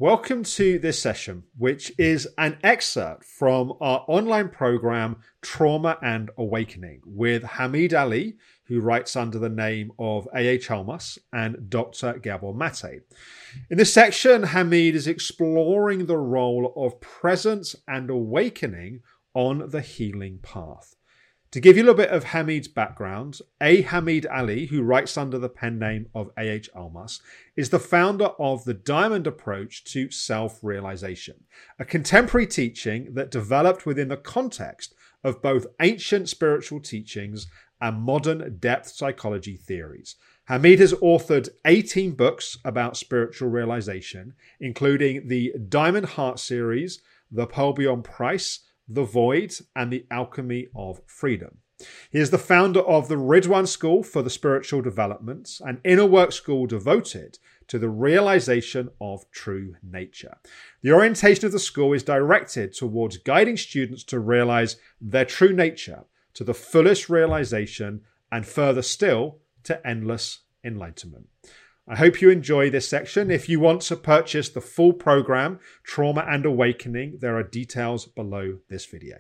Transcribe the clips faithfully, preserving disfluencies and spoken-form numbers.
Welcome to this session, which is an excerpt from our online program, Trauma and Awakening, with Hamid Ali, who writes under the name of A H Almas, and Doctor Gabor Mate. In this section, Hamid is exploring the role of presence and awakening on the healing path. To give you a little bit of Hamid's background, A. Hamid Ali, who writes under the pen name of A H Almas, is the founder of the Diamond Approach to Self-Realization, a contemporary teaching that developed within the context of both ancient spiritual teachings and modern depth psychology theories. Hamid has authored eighteen books about spiritual realization, including the Diamond Heart series, The Pearl Beyond Price, The Void, and The Alchemy of Freedom. He is the founder of the Ridwan School for the Spiritual Development, an inner work school devoted to the realization of true nature. The orientation of the school is directed towards guiding students to realize their true nature to the fullest realization and further still to endless enlightenment. I hope you enjoy this section. If you want to purchase the full program, Trauma and Awakening, there are details below this video.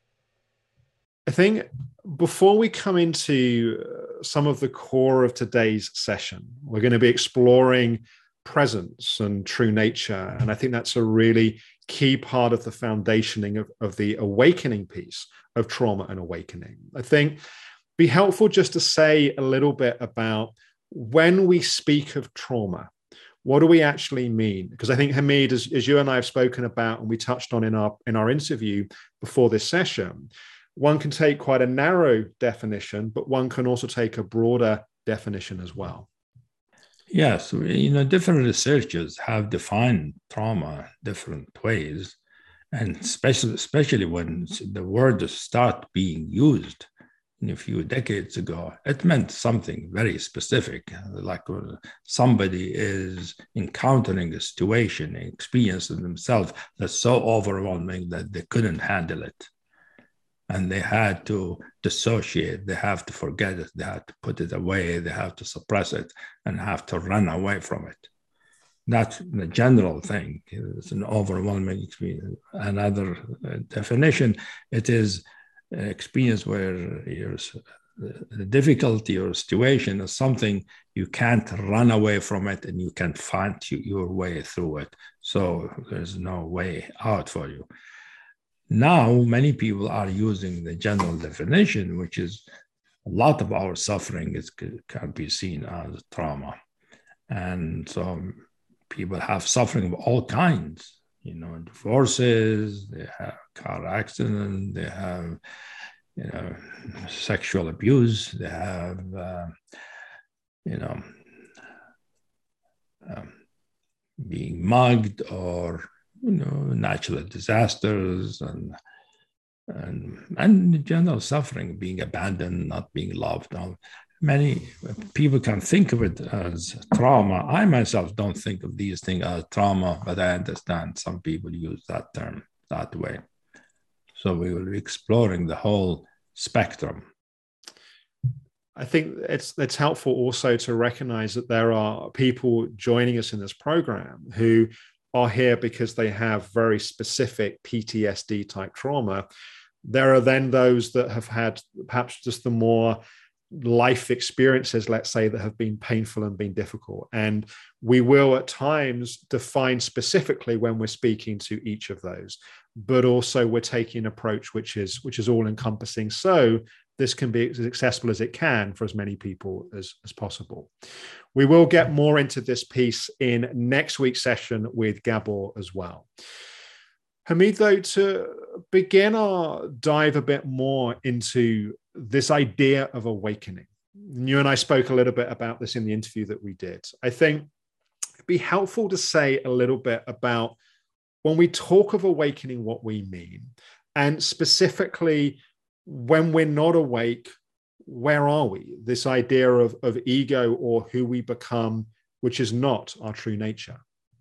I think before we come into some of the core of today's session, we're going to be exploring presence and true nature. And I think that's a really key part of the foundationing of, of the awakening piece of Trauma and Awakening. I think it'd be helpful just to say a little bit about when we speak of trauma, what do we actually mean? Because I think, Hamid, as, as you and I have spoken about, and we touched on in our in our interview before this session, one can take quite a narrow definition, but one can also take a broader definition as well. Yes, you know, different researchers have defined trauma different ways, and especially especially when the word start being used a few decades ago, it meant something very specific, like somebody is encountering a situation, experiencing themselves that's so overwhelming that they couldn't handle it. And they had to dissociate, they have to forget it, they have to put it away, they have to suppress it, and have to run away from it. That's the general thing. It's an overwhelming experience. Another definition, it is experience where your, the difficulty or situation is something you can't run away from it and you can find your way through it. So there's no way out for you. Now, many people are using the general definition, which is a lot of our suffering is, can be seen as trauma. And so people have suffering of all kinds. You know, divorces, they have car accidents, they have, you know, sexual abuse, they have, uh, you know, um, being mugged or, you know, natural disasters and and and general suffering, being abandoned, not being loved. Many people can think of it as trauma. I myself don't think of these things as trauma, but I understand some people use that term that way. So we will be exploring the whole spectrum. I think it's it's helpful also to recognize that there are people joining us in this program who are here because they have very specific P T S D type trauma. There are then those that have had perhaps just the more life experiences, let's say, that have been painful and been difficult. And we will at times define specifically when we're speaking to each of those, but also we're taking an approach which is which is all encompassing. So this can be as accessible as it can for as many people as, as possible. We will get more into this piece in next week's session with Gabor as well. Hamid, though, to begin our dive a bit more into this idea of awakening. You and I spoke a little bit about this in the interview that we did. I think it'd be helpful to say a little bit about when we talk of awakening, what we mean, and specifically when we're not awake, where are we? This idea of, of ego or who we become, which is not our true nature.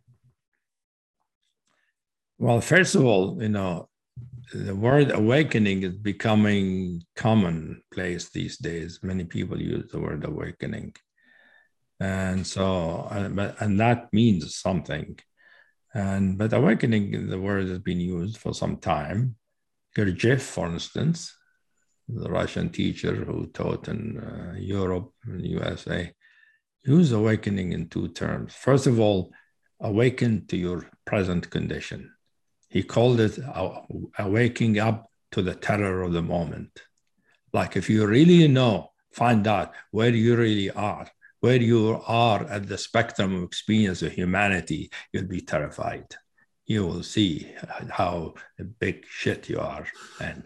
Well, first of all, you know, the word awakening is becoming commonplace these days. Many people use the word awakening. And so, and that means something. And but awakening, the word has been used for some time. Gurdjieff, for instance, the Russian teacher who taught in uh, Europe and U S A, used awakening in two terms. First of all, awaken to your present condition. He called it a waking up to the terror of the moment. Like if you really know, find out where you really are, where you are at the spectrum of experience of humanity, you'll be terrified. You will see how big shit you are. And,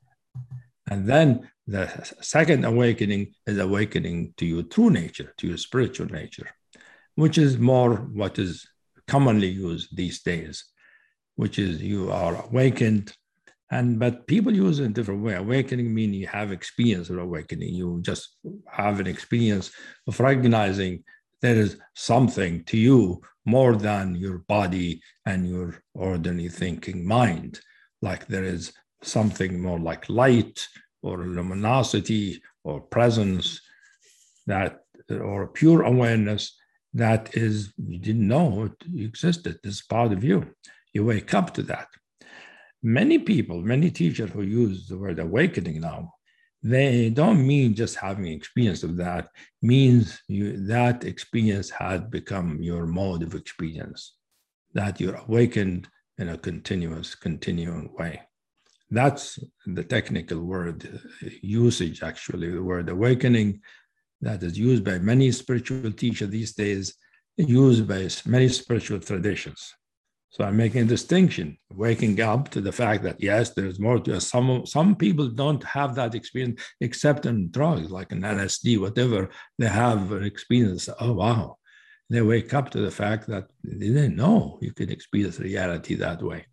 and then the second awakening is awakening to your true nature, to your spiritual nature, which is more what is commonly used these days, which is you are awakened. And but people use it in a different way. Awakening means you have experience of awakening. You just have an experience of recognizing there is something to you more than your body and your ordinary thinking mind. Like there is something more like light or luminosity or presence that, or pure awareness that is, you didn't know it existed. It's part of you. You wake up to that. Many people, many teachers who use the word awakening now, they don't mean just having experience of that, means you, that experience has become your mode of experience, that you're awakened in a continuous, continuing way. That's the technical word usage, actually, the word awakening that is used by many spiritual teachers these days, used by many spiritual traditions. So I'm making a distinction, waking up to the fact that, yes, there's more to us. Some, some people don't have that experience except in drugs, like in L S D, whatever. They have an experience, oh, wow. They wake up to the fact that they didn't know you could experience reality that way.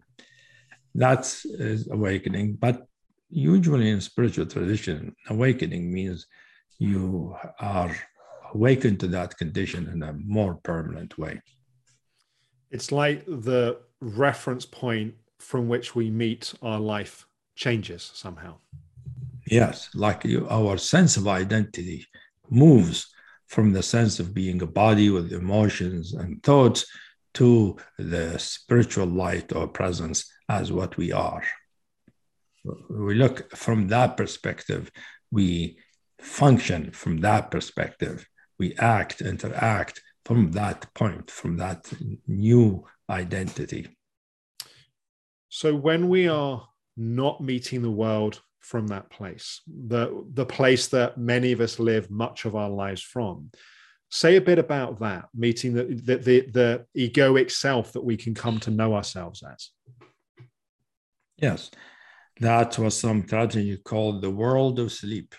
That's is awakening. But usually in spiritual tradition, awakening means you are awakened to that condition in a more permanent way. It's like the reference point from which we meet our life changes somehow. Yes, like you, our sense of identity moves from the sense of being a body with emotions and thoughts to the spiritual light or presence as what we are. We look from that perspective, we function from that perspective, we act, interact from that point, from that new identity. So when we are not meeting the world from that place, the, the place that many of us live much of our lives from, say a bit about that, meeting the, the, the, the egoic self that we can come to know ourselves as. Yes, that was some tragedy called the world of sleep.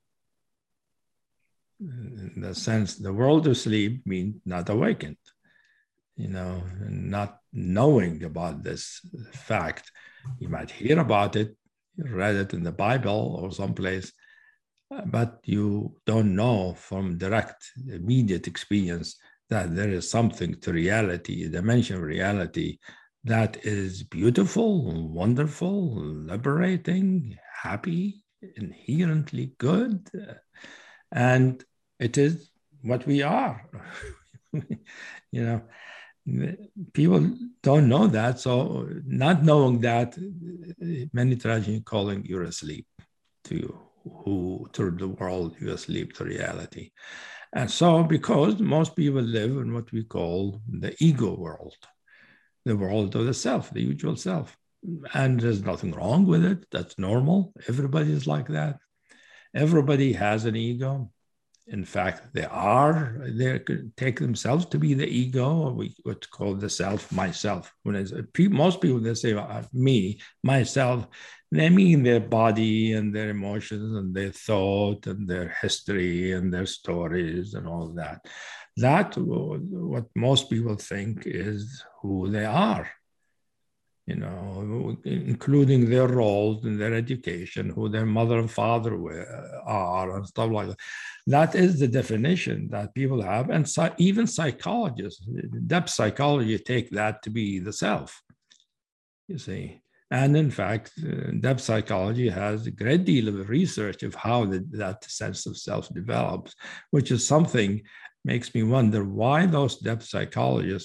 In the sense, the world of sleep means not awakened, you know, not knowing about this fact. You might hear about it, read it in the Bible or someplace, but you don't know from direct, immediate experience that there is something to reality, a dimension of reality that is beautiful, wonderful, liberating, happy, inherently good. And it is what we are. You know, people don't know that. So not knowing that, many tragedies calling you're asleep to you, who to the world, you're asleep to reality. And so because most people live in what we call the ego world, the world of the self, the usual self. And there's nothing wrong with it. That's normal. Everybody is like that. Everybody has an ego. In fact, they are, they take themselves to be the ego, or we what's called the self, myself. When it's, most people, they say uh, me, myself, they mean their body and their emotions and their thought and their history and their stories and all of that. That, what most people think is who they are. You know, including their roles in their education, who their mother and father are, and stuff like that. That is the definition that people have. And so even psychologists, depth psychology, take that to be the self, you see. And in fact, depth psychology has a great deal of research of how the, that sense of self develops, which is something makes me wonder why those depth psychologists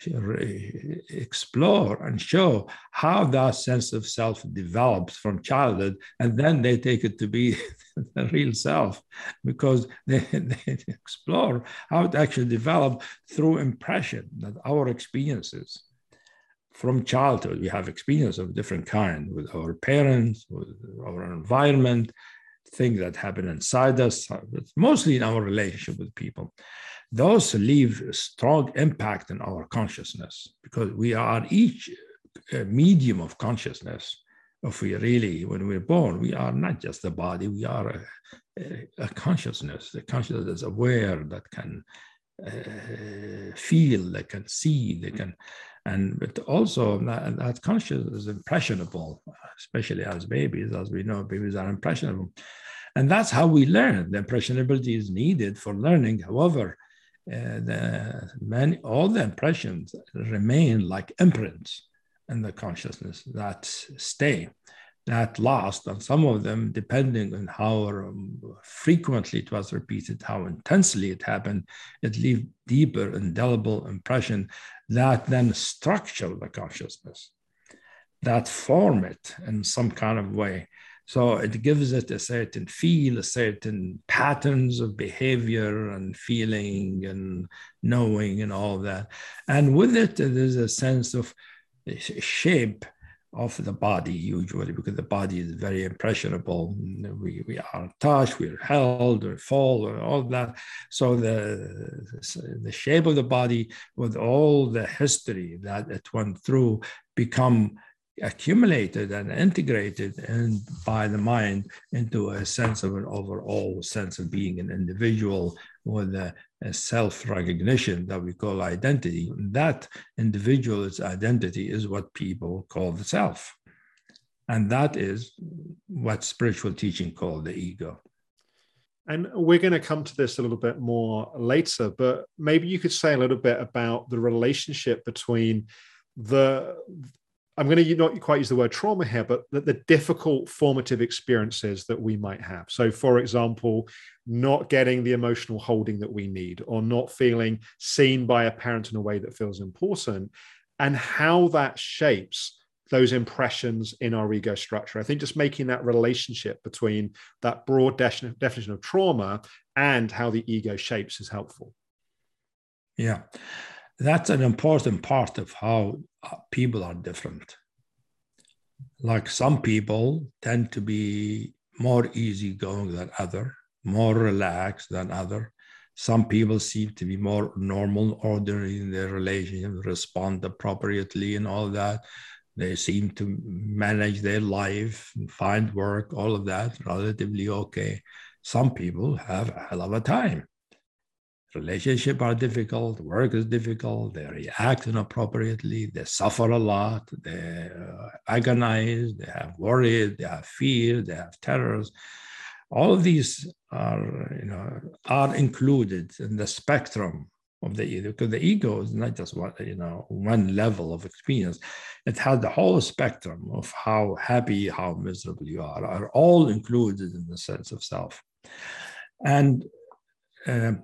explore and show how that sense of self develops from childhood, and then they take it to be the real self, because they, they explore how it actually developed through impression, that our experiences from childhood, we have experience of different kind with our parents, with our environment, things that happen inside us, mostly in our relationship with people. Those leave a strong impact in our consciousness, because we are each a medium of consciousness. If we really, when we're born, we are not just a body, we are a, a, a consciousness, a consciousness that's aware, that can uh, feel, that can see, they can, and but also that, that consciousness is impressionable, especially as babies. As we know, babies are impressionable. And that's how we learn. The impressionability is needed for learning. However, uh, the many, all the impressions remain like imprints in the consciousness that stay, that last, and some of them, depending on how um, frequently it was repeated, how intensely it happened, it leaves deeper, indelible impression that then structure the consciousness, that form it in some kind of way. So it gives it a certain feel, a certain patterns of behavior and feeling and knowing and all that. And with it, there's a sense of shape of the body, usually, because the body is very impressionable. We, we are touched, we're held, or fall, or all that. So the, the shape of the body, with all the history that it went through, become accumulated and integrated and by the mind into a sense of an overall sense of being an individual with a, a self-recognition that we call identity. That individual's identity is what people call the self. And that is what spiritual teaching called the ego. And we're going to come to this a little bit more later, but maybe you could say a little bit about the relationship between the I'm going to not quite use the word trauma here, but the, the difficult formative experiences that we might have. So, for example, not getting the emotional holding that we need, or not feeling seen by a parent in a way that feels important, and how that shapes those impressions in our ego structure. I think just making that relationship between that broad de- definition of trauma and how the ego shapes is helpful. Yeah. That's an important part of how people are different. Like some people tend to be more easygoing than other, more relaxed than other. Some people seem to be more normal, ordinary in their relationship, respond appropriately and all that. They seem to manage their life, find work, all of that relatively okay. Some people have a hell of a time. Relationships are difficult, work is difficult, they react inappropriately, they suffer a lot, they uh, agonize, they have worry, they have fear, they have terrors. All of these are, you know, are included in the spectrum of the ego, because the ego is not just one, you know, one level of experience. It has the whole spectrum of how happy, how miserable you are, are all included in the sense of self. And uh,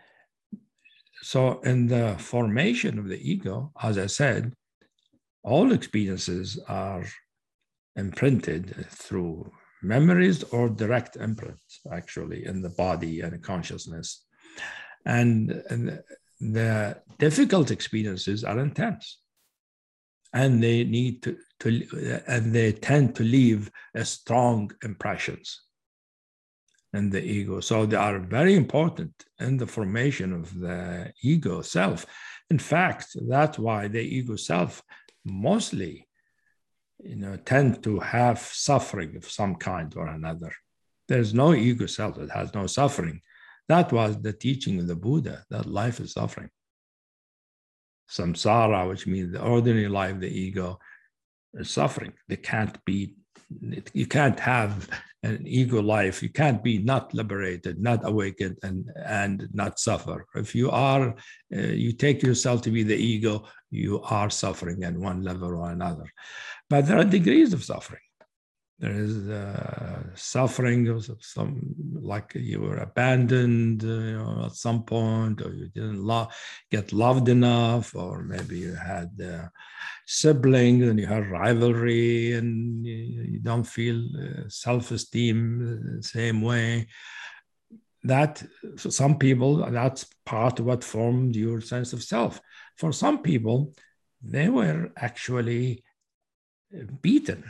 So in the formation of the ego, as I said, all experiences are imprinted through memories or direct imprints, actually, in the body and consciousness. And, and the difficult experiences are intense. And they need to, to and they tend to leave a strong impressions in the ego. So they are very important in the formation of the ego self. In fact, that's why the ego self mostly, you know, tend to have suffering of some kind or another. There's no ego self that has no suffering. That was the teaching of the Buddha, that life is suffering. Samsara, which means the ordinary life, the ego, is suffering. They can't be, you can't have an ego life. You can't be not liberated, not awakened, and, and not suffer. If you are, uh, you take yourself to be the ego, you are suffering at one level or another. But there are degrees of suffering. There is uh, suffering of some, like you were abandoned, uh, you know, at some point, or you didn't lo- get loved enough, or maybe you had uh, siblings and you had rivalry, and you, you don't feel uh, self-esteem the same way. That, for some people, that's part of what formed your sense of self. For some people, they were actually beaten.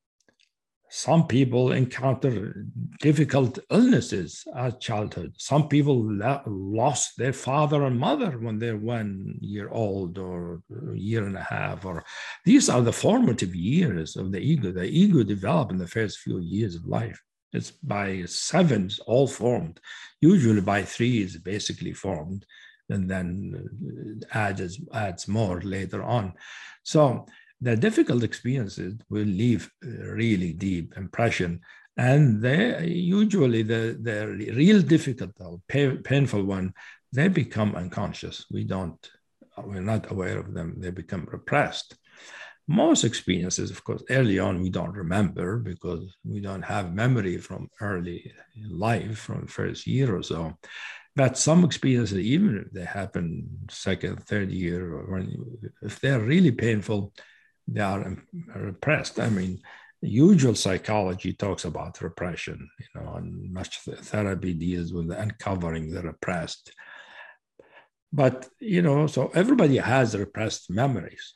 Some people encounter difficult illnesses at childhood. Some people la- lost their father and mother when they're one year old or a year and a half. Or these are the formative years of the ego. The ego develops in the first few years of life. It's by seven, it's all formed. Usually by three is basically formed, and then adds adds more later on. So the difficult experiences will leave a really deep impression, and they usually the the real difficult or painful one, they become unconscious. We don't, we're not aware of them. They become repressed. Most experiences, of course, early on we don't remember because we don't have memory from early life, from the first year or so. But some experiences, even if they happen second, third year, or when, if they're really painful, they are repressed. I mean, usual psychology talks about repression, you know, and much therapy deals with uncovering the repressed. But, you know, so everybody has repressed memories.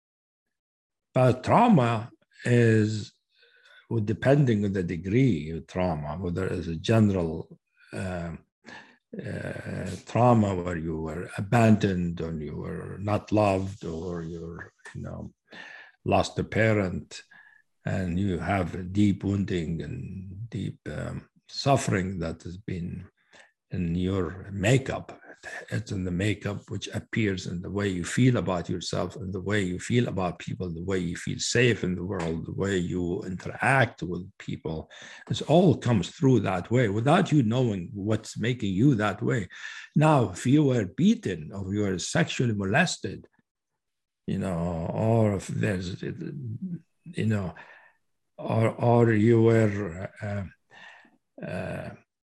But trauma is, well, depending on the degree of trauma, whether it's a general uh, uh, trauma where you were abandoned or you were not loved, or you're, you know, lost a parent, and you have deep wounding and deep um, suffering that has been in your makeup. It's in the makeup which appears in the way you feel about yourself, and the way you feel about people, the way you feel safe in the world, the way you interact with people. It all comes through that way without you knowing what's making you that way. Now, if you were beaten or you were sexually molested, you know, or if there's, you know, or or you were uh, uh,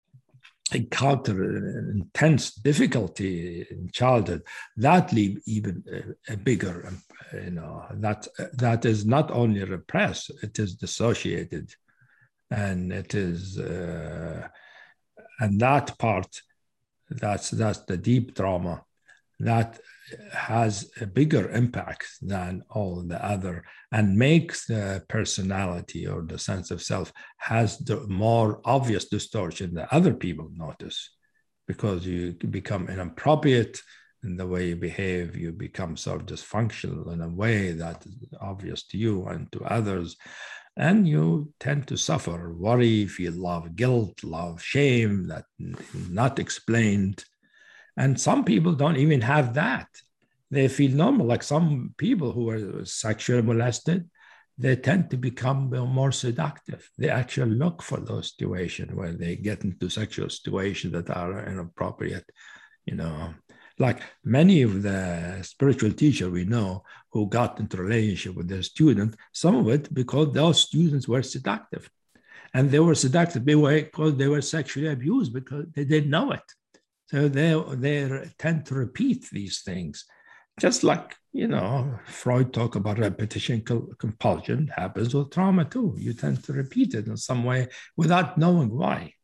encounter intense difficulty in childhood, that leave even a, a bigger, you know, that that is not only repressed, it is dissociated, and it is, uh, and that part, that's that's the deep trauma that has a bigger impact than all the other, and makes the personality or the sense of self has the more obvious distortion that other people notice, because you become inappropriate in the way you behave. You become sort of dysfunctional in a way that is obvious to you and to others, and you tend to suffer worry, feel love, guilt, love, shame that is not explained. And some people don't even have that. They feel normal. Like some people who are sexually molested, they tend to become more seductive. They actually look for those situations where they get into sexual situations that are inappropriate. You know, like many of the spiritual teachers we know who got into relationship with their students, some of it because those students were seductive. And they were seductive because they were sexually abused because they didn't know it. So they, they tend to repeat these things. Just like, you know, Freud talked about repetition compulsion, happens with trauma too. You tend to repeat it in some way without knowing why.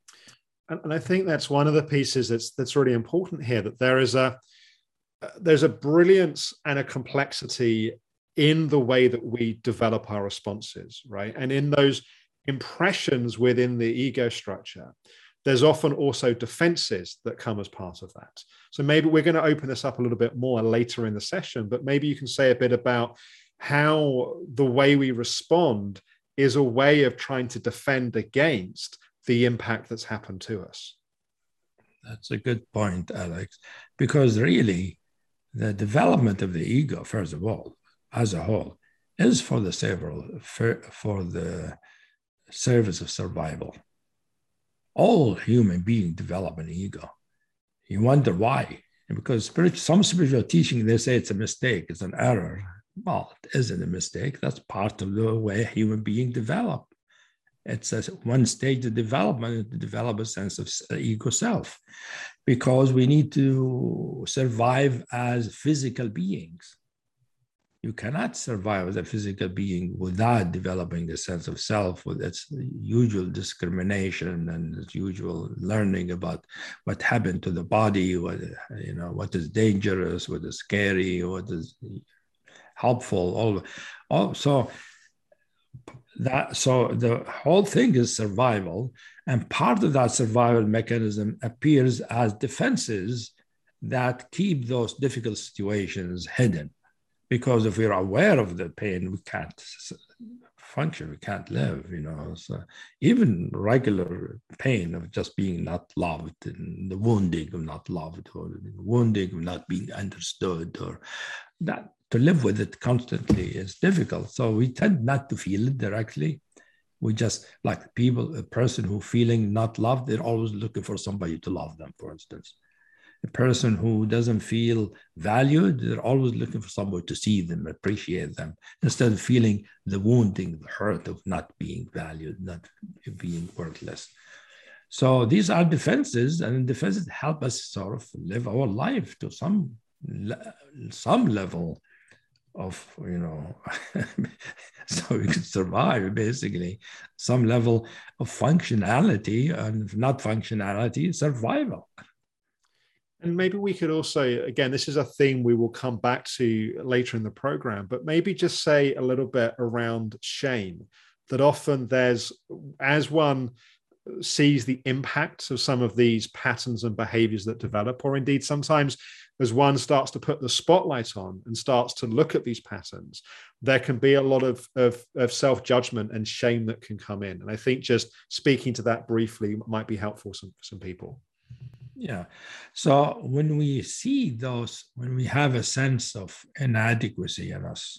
And I think that's one of the pieces that's that's really important here, that there is a there's a brilliance and a complexity in the way that we develop our responses, right? And in those impressions within the ego structure, there's often also defenses that come as part of that. So maybe we're going to open this up a little bit more later in the session, but maybe you can say a bit about how the way we respond is a way of trying to defend against the impact that's happened to us. That's a good point, Alex, because really the development of the ego, first of all, as a whole, is for the several for, for the service of survival. All human beings develop an ego. You wonder why. Because spiritual, some spiritual teaching, they say it's a mistake, it's an error. Well, it isn't a mistake. That's part of the way human beings develop. It's a one stage of development to develop a sense of ego self, because we need to survive as physical beings. You cannot survive as a physical being without developing a sense of self with its usual discrimination and its usual learning about what happened to the body, what, you know, what is dangerous, what is scary, what is helpful, all, all so that so the whole thing is survival, and part of that survival mechanism appears as defenses that keep those difficult situations hidden. Because if we're aware of the pain, we can't function, we can't live, you know. So even regular pain of just being not loved, and the wounding of not loved, or the wounding of not being understood, or that, to live with it constantly is difficult. So we tend not to feel it directly. We just, like people, a person who feeling not loved, they're always looking for somebody to love them, for instance. A person who doesn't feel valued, they're always looking for somebody to see them, appreciate them, instead of feeling the wounding, the hurt of not being valued, not being worthless. So these are defenses, and defenses help us sort of live our life to some, some level of, you know, so we can survive, basically, some level of functionality, and if not functionality, survival. And maybe we could also, again, this is a theme we will come back to later in the program, but maybe just say a little bit around shame, that often there's, as one sees the impact of some of these patterns and behaviors that develop, or indeed sometimes as one starts to put the spotlight on and starts to look at these patterns, there can be a lot of, of, of self-judgment and shame that can come in. And I think just speaking to that briefly might be helpful for some, for some people. Yeah. So when we see those, when we have a sense of inadequacy in us,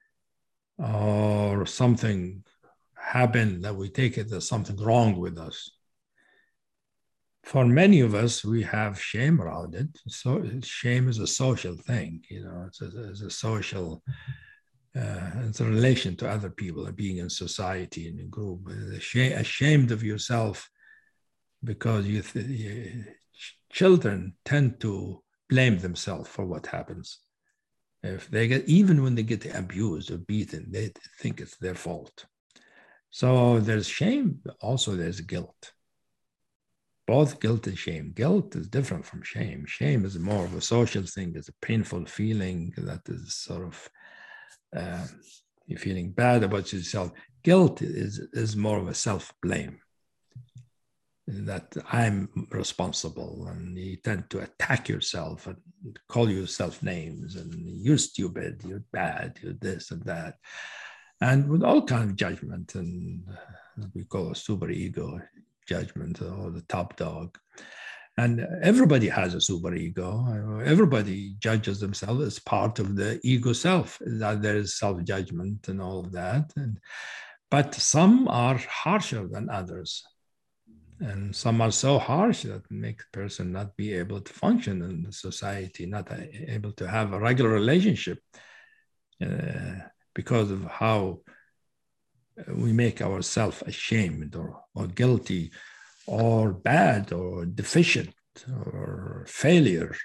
or something happened that we take it as something wrong with us, for many of us, we have shame around it. So shame is a social thing, you know, it's a, it's a social, uh, it's a relation to other people and being in society, in a group. Ashamed of yourself because you, th- you children tend to blame themselves for what happens. If they get, even when they get abused or beaten, they think it's their fault. So there's shame, but also there's guilt. Both guilt and shame. Guilt is different from shame. Shame is more of a social thing. It's a painful feeling that is sort of, uh, you're feeling bad about yourself. Guilt is, is more of a self-blame, that I'm responsible, and you tend to attack yourself and call yourself names, and you're stupid, you're bad, you're this and that, and with all kind of judgment, and uh, we call a super ego judgment, or the top dog. And everybody has a super ego. Everybody judges themselves as part of the ego self, that there is self-judgment and all of that. And, but some are harsher than others. And some are so harsh that make a person not be able to function in society, not able to have a regular relationship, uh, because of how we make ourselves ashamed, or, or guilty, or bad, or deficient, or failure.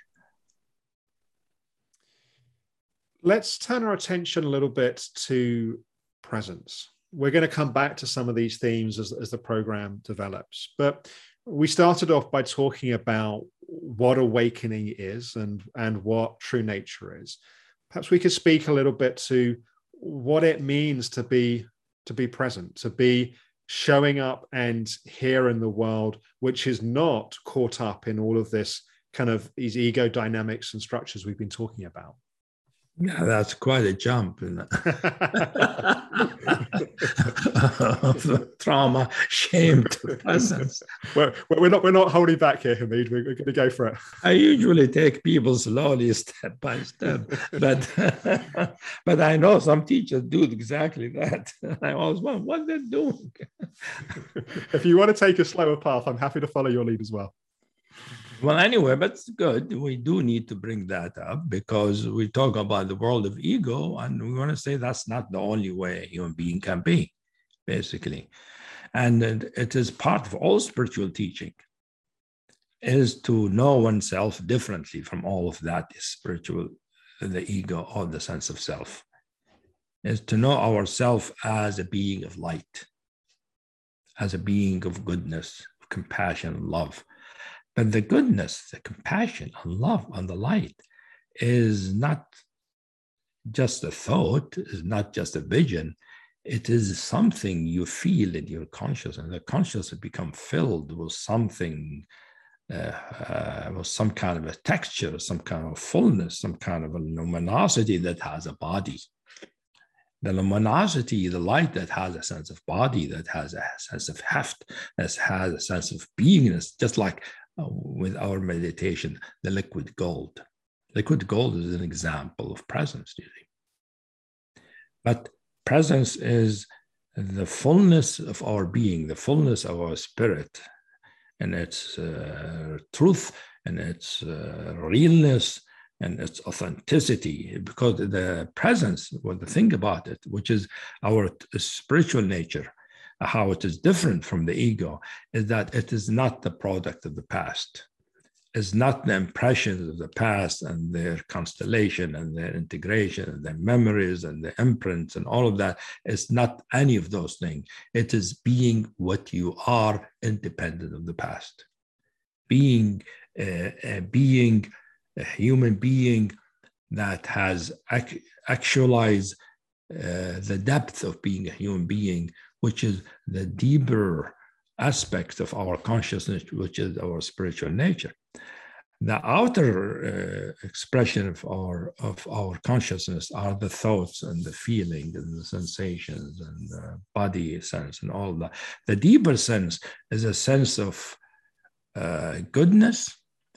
Let's turn our attention a little bit to presence. We're going to come back to some of these themes as, as the program develops. But we started off by talking about what awakening is and, and what true nature is. Perhaps we could speak a little bit to what it means to be, to be present, to be showing up and here in the world, which is not caught up in all of this kind of these ego dynamics and structures we've been talking about. Yeah, that's quite a jump in trauma, shame to presence. Well, we're not we're not holding back here, Hamid. We're, we're going to go for it. I usually take people slowly, step by step, but but I know some teachers do exactly that. I always wonder what they're doing. If you want to take a slower path, I'm happy to follow your lead as well. Well, anyway, but it's good. We do need to bring that up because we talk about the world of ego, and we want to say that's not the only way a human being can be, basically. And it, it is part of all spiritual teaching, is to know oneself differently from all of that spiritual, the ego or the sense of self, is to know ourselves as a being of light, as a being of goodness, of compassion, and love. But the goodness, the compassion, and love, and the light is not just a thought, is not just a vision. It is something you feel in your consciousness, and the consciousness become filled with something, uh, uh, with some kind of a texture, some kind of fullness, some kind of a luminosity that has a body. The luminosity, the light that has a sense of body, that has a sense of heft, that has a sense of beingness, just like uh, with our meditation, the liquid gold. Liquid gold is an example of presence, you see. But presence is the fullness of our being, the fullness of our spirit, and its uh, truth, and its uh, realness, and its authenticity. Because the presence, well, the thing about it, which is our spiritual nature, how it is different from the ego, is that it is not the product of the past. It's not the impressions of the past and their constellation and their integration and their memories and the imprints and all of that. It's not any of those things. It is being what you are, independent of the past. Being uh, uh, being a human being that has ac- actualized uh, the depth of being a human being, which is the deeper aspect of our consciousness, which is our spiritual nature. The outer uh, expression of our of our consciousness are the thoughts and the feelings and the sensations and the body sense and all that. The deeper sense is a sense of uh, goodness,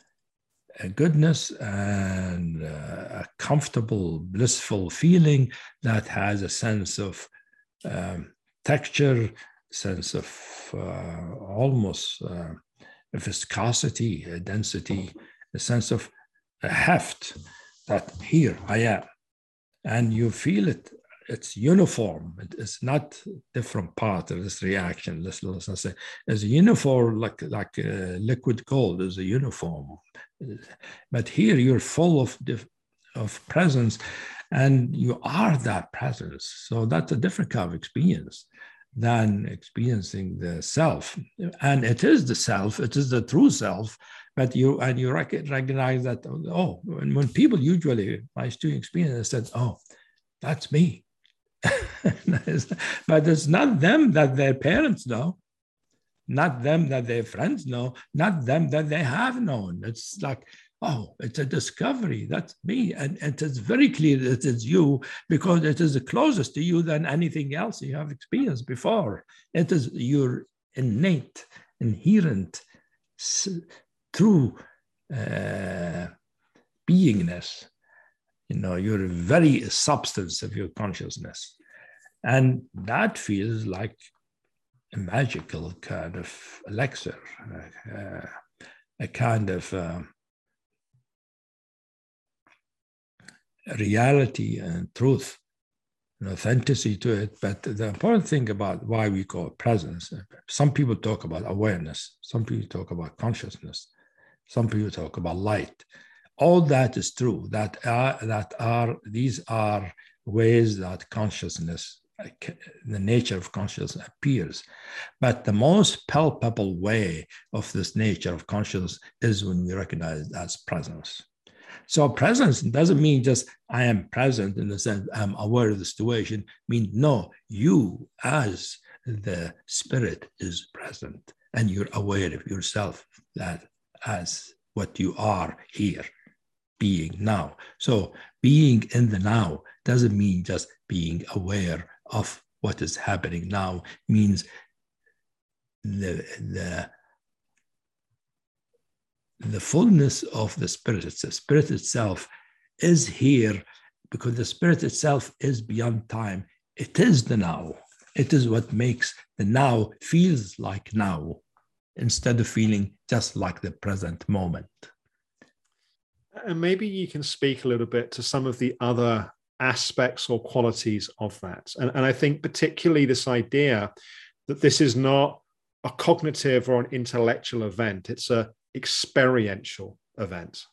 a goodness and uh, a comfortable, blissful feeling that has a sense of um, texture, sense of uh, almost uh, viscosity, a density, a sense of a heft, that here I am. And you feel it, it's uniform. It is not different part of this reaction. This little sense is uniform, like, like uh, liquid gold is a uniform. But here you're full of, of presence, and you are that presence. So that's a different kind of experience than experiencing the self. And it is the self, it is the true self, but you, and you rec- recognize that, oh, when, when people usually, my student experience, said, oh, that's me. But it's not them that their parents know, not them that their friends know, not them that they have known. It's like, oh, it's a discovery. That's me. And, and it's very clear that it's you, because it is the closest to you than anything else you have experienced before. It is your innate, inherent, true uh, beingness. You know, your very substance of your consciousness. And that feels like a magical kind of elixir, uh, a kind of uh, reality and truth and authenticity to it. But the important thing about why we call it presence, some people talk about awareness, some people talk about consciousness, some people talk about light. All that is true. That are, that are, these are ways that consciousness, the nature of consciousness appears. But the most palpable way of this nature of consciousness is when we recognize it as presence. So presence doesn't mean just I am present in the sense I'm aware of the situation. I mean, no, you as the spirit is present and you're aware of yourself, that as what you are here, being now. So being in the now doesn't mean just being aware of what is happening now. It means the, the the fullness of the spirit. It's the spirit itself is here, because the spirit itself is beyond time. It is the now. It is what makes the now feels like now, instead of feeling just like the present moment. And maybe you can speak a little bit to some of the other aspects or qualities of that. And, and I think particularly this idea that this is not a cognitive or an intellectual event. It's a experiential event.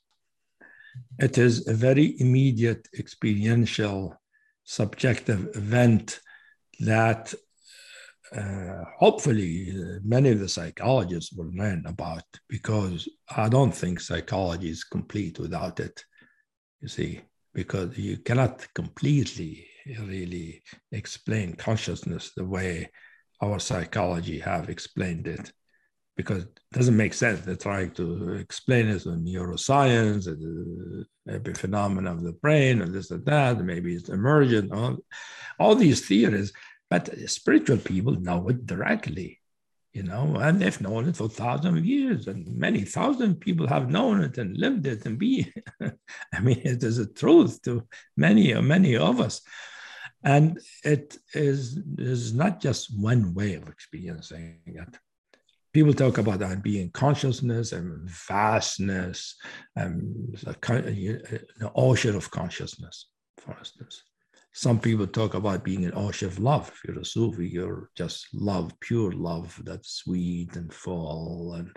It is a very immediate, experiential, subjective event that uh, hopefully uh, many of the psychologists will learn about, because I don't think psychology is complete without it, you see, because you cannot completely really explain consciousness the way our psychology have explained it, because it doesn't make sense. They're trying to explain it in neuroscience, the epiphenomena of the brain, and this and that, maybe it's emergent, all, all these theories, but spiritual people know it directly, you know, and they've known it for thousands of years, and many thousand people have known it and lived it and be, I mean, it is a truth to many, many of us. And it is, is not just one way of experiencing it. People talk about that being consciousness and vastness, and an ocean of consciousness, for instance. Some people talk about being an ocean of love. If you're a Sufi, you're just love, pure love, that's sweet and full and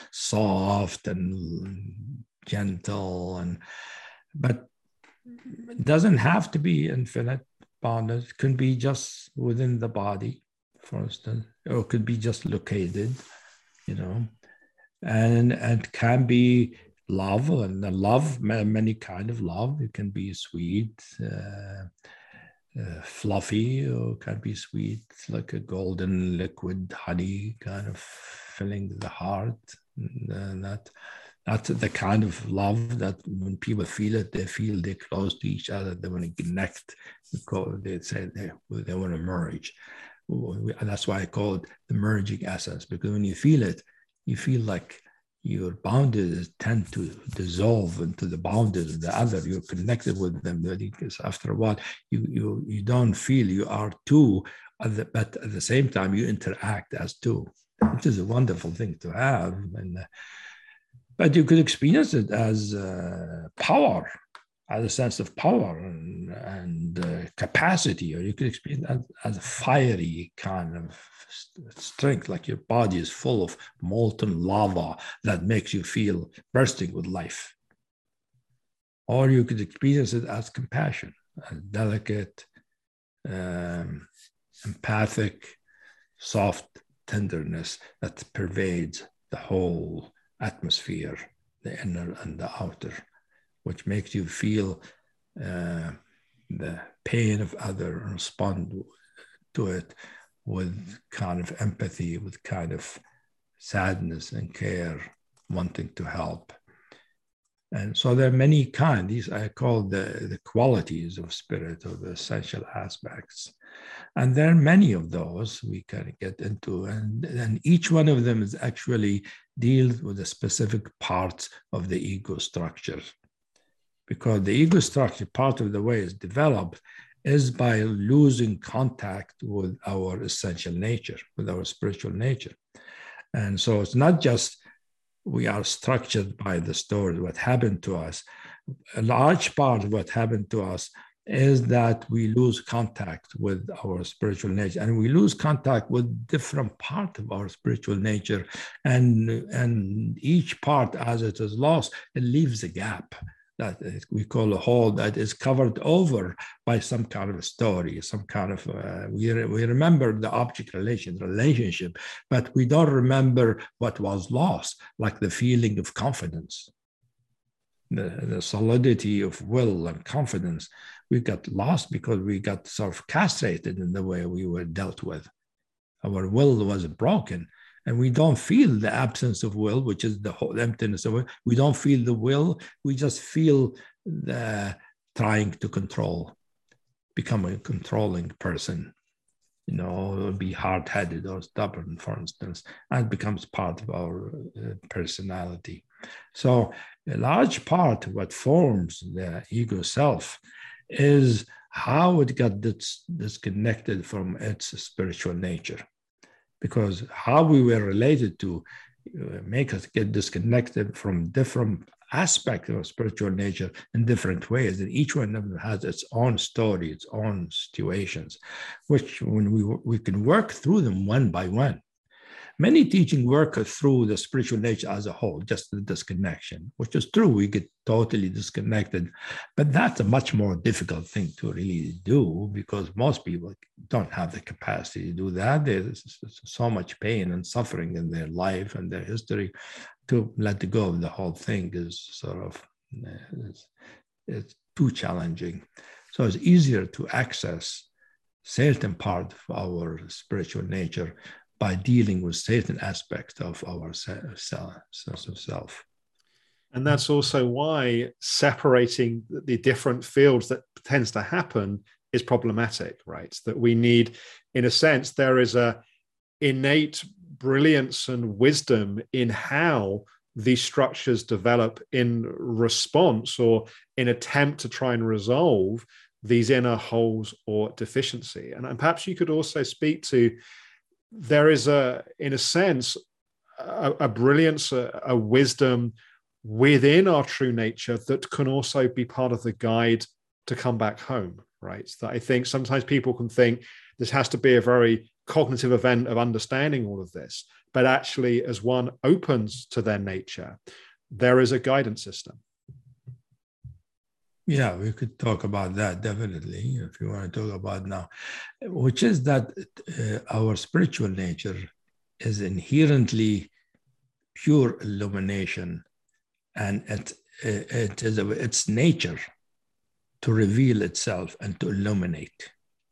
soft and gentle. And but it doesn't have to be infinite. It can be just within the body, for instance, or it could be just located, you know, and it can be love, and the love, many kind of love. It can be sweet, uh, uh, fluffy, or it can be sweet, like a golden liquid honey kind of filling the heart, and that. That's the kind of love that when people feel it, they feel they're close to each other. They want to connect. They say they, they want to merge. And that's why I call it the merging essence, because when you feel it, you feel like your boundaries tend to dissolve into the boundaries of the other. You're connected with them. Because after a while, you, you, you don't feel you are two, but at the same time, you interact as two, which is a wonderful thing to have. And But you could experience it as uh, power, as a sense of power and, and uh, capacity, or you could experience it as, as a fiery kind of strength, like your body is full of molten lava that makes you feel bursting with life. Or you could experience it as compassion, as delicate, um, empathic, soft tenderness that pervades the whole atmosphere, the inner and the outer, which makes you feel uh, the pain of others and respond to it with kind of empathy, with kind of sadness and care, wanting to help. And so there are many kinds. These I call the, the qualities of spirit, or the essential aspects. And there are many of those we can get into. And, and each one of them is actually deals with the specific parts of the ego structure. Because the ego structure, part of the way it's developed is by losing contact with our essential nature, with our spiritual nature. And so it's not just we are structured by the story, what happened to us. A large part of what happened to us is that we lose contact with our spiritual nature, and we lose contact with different parts of our spiritual nature. And, and each part, as it is lost, it leaves a gap that we call a hole that is covered over by some kind of a story, some kind of, uh, we, we remember the object relation, relationship, but we don't remember what was lost, like the feeling of confidence, the, the solidity of will and confidence. We got lost because we got sort of castrated in the way we were dealt with. Our will was broken. And we don't feel the absence of will, which is the whole emptiness of it. We don't feel the will. We just feel the trying to control, become a controlling person, you know, be hard-headed or stubborn, for instance, and becomes part of our uh, personality. So a large part of what forms the ego self is how it got dis- disconnected from its spiritual nature. Because how we were related to uh, make us get disconnected from different aspect of spiritual nature in different ways, and each one of them has its own story, its own situations, which when we we can work through them one by one. Many teaching work through the spiritual nature as a whole, just the disconnection, which is true. We get totally disconnected, but that's a much more difficult thing to really do because most people don't have the capacity to do that. There's so much pain and suffering in their life and their history. To let go of the whole thing is sort of, it's, it's too challenging. So it's easier to access certain part of our spiritual nature by dealing with certain aspects of our sense of self. And that's also why separating the different fields that tends to happen is problematic, right? That we need, in a sense, there is a innate brilliance and wisdom in how these structures develop in response or in attempt to try and resolve these inner holes or deficiency. And, and perhaps you could also speak to, there is a, in a sense, a, a brilliance, a, a wisdom within our true nature that can also be part of the guide to come back home, right? That I think sometimes people can think this has to be a very cognitive event of understanding all of this, but actually as one opens to their nature, there is a guidance system. Yeah, we could talk about that definitely, if you want to talk about now, which is that uh, our spiritual nature is inherently pure illumination, and it, it is a, its nature to reveal itself and to illuminate.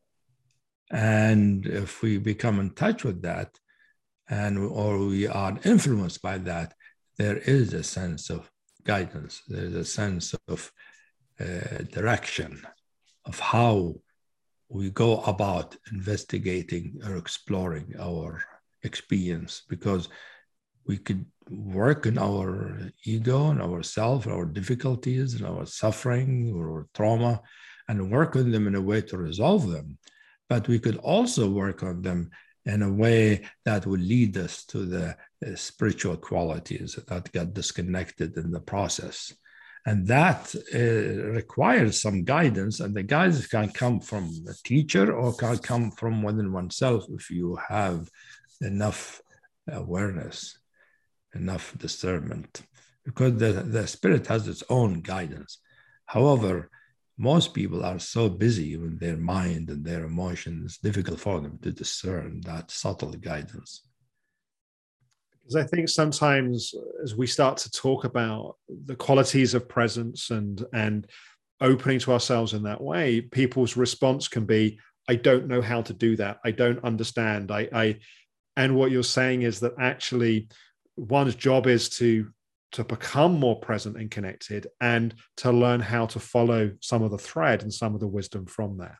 And if we become in touch with that, and or we are influenced by that, there is a sense of guidance. There is a sense of uh, direction of how we go about investigating or exploring our experience, because we could work in our ego and ourself, our difficulties and our suffering or our trauma, and work on them in a way to resolve them. But we could also work on them in a way that will lead us to the uh, spiritual qualities that got disconnected in the process. And that uh, requires some guidance, and the guidance can come from a teacher or can come from within oneself if you have enough awareness, enough discernment, because the, the spirit has its own guidance. However, most people are so busy with their mind and their emotions, it's difficult for them to discern that subtle guidance. Because I think sometimes as we start to talk about the qualities of presence and, and opening to ourselves in that way, people's response can be, I don't know how to do that. I don't understand. I, I and what you're saying is that actually one's job is to to become more present and connected, and to learn how to follow some of the thread and some of the wisdom from there.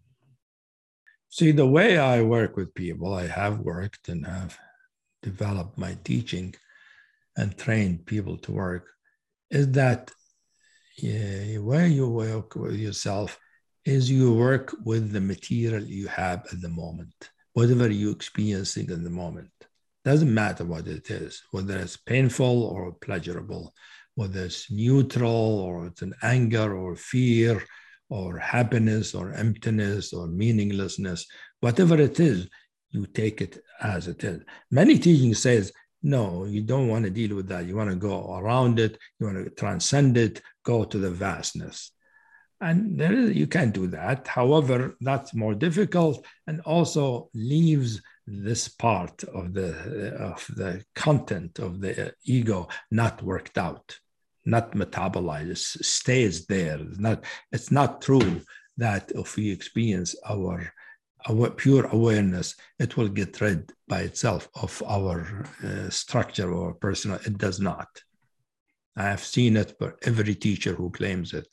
See, the way I work with people, I have worked and have developed my teaching and trained people to work, is that yeah, where you work with yourself is you work with the material you have at the moment, whatever you're experiencing in the moment. Doesn't matter what it is, whether it's painful or pleasurable, whether it's neutral or it's an anger or fear or happiness or emptiness or meaninglessness, whatever it is, you take it as it is. Many teaching says, no, you don't want to deal with that. You want to go around it. You want to transcend it, go to the vastness. And there is, you can't do that. However, that's more difficult and also leaves this part of the of the content of the ego not worked out, not metabolized. It stays there. It's not, it's not true that if we experience our, our pure awareness, it will get rid by itself of our uh, structure or personal. It does not. I have seen it for every teacher who claims it,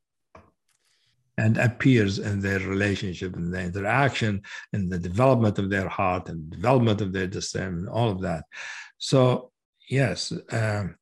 and appears in their relationship and their interaction and the development of their heart and development of their discernment, all of that. So, yes. Um,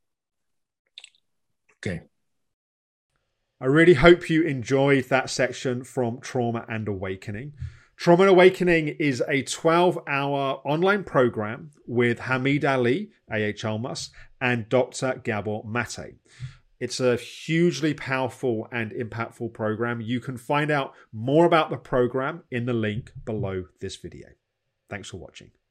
okay. I really hope you enjoyed that section from Trauma and Awakening. Trauma and Awakening is a twelve-hour online program with Hameed Ali, A H Almas, and Doctor Gabor Mate. It's a hugely powerful and impactful program. You can find out more about the program in the link below this video. Thanks for watching.